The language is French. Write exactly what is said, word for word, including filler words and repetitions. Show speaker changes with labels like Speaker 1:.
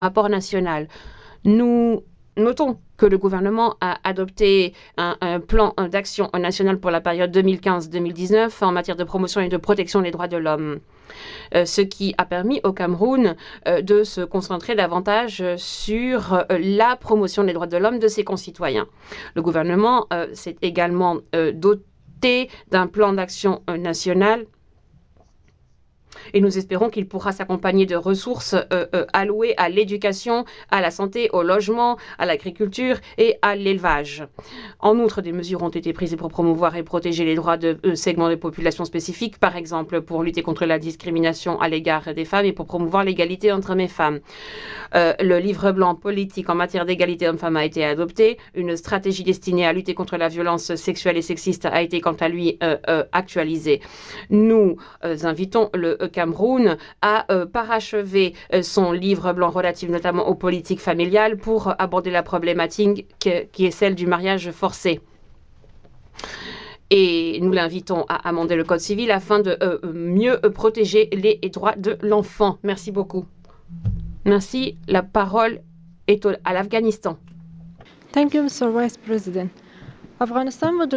Speaker 1: rapport national. Nous notons que le gouvernement a adopté un, un plan d'action national pour la période deux mille quinze deux mille dix-neuf en matière de promotion et de protection des droits de l'homme, euh, ce qui a permis au Cameroun euh, de se concentrer davantage sur euh, la promotion des droits de l'homme de ses concitoyens. Le gouvernement euh, s'est également euh, doté d'un plan d'action euh, national et nous espérons qu'il pourra s'accompagner de ressources euh, euh, allouées à l'éducation, à la santé, au logement, à l'agriculture et à l'élevage. En outre, des mesures ont été prises pour promouvoir et protéger les droits de euh, segments de population spécifiques, par exemple pour lutter contre la discrimination à l'égard des femmes et pour promouvoir l'égalité entre hommes et femmes. Euh, le livre blanc politique en matière d'égalité hommes-femmes a été adopté. Une stratégie destinée à lutter contre la violence sexuelle et sexiste a été quant à lui euh, euh, actualisée. Nous euh, invitons le Cameroun à euh, parachever euh, son livre blanc relatif notamment aux politiques familiales pour aborder la problématique que, qui est celle du mariage forcé. Et nous l'invitons à amender le Code civil afin de euh, mieux protéger les droits de l'enfant. Merci beaucoup. Merci. La parole est au, à l'Afghanistan.
Speaker 2: Thank you, Mister Vice President. Afghanistan would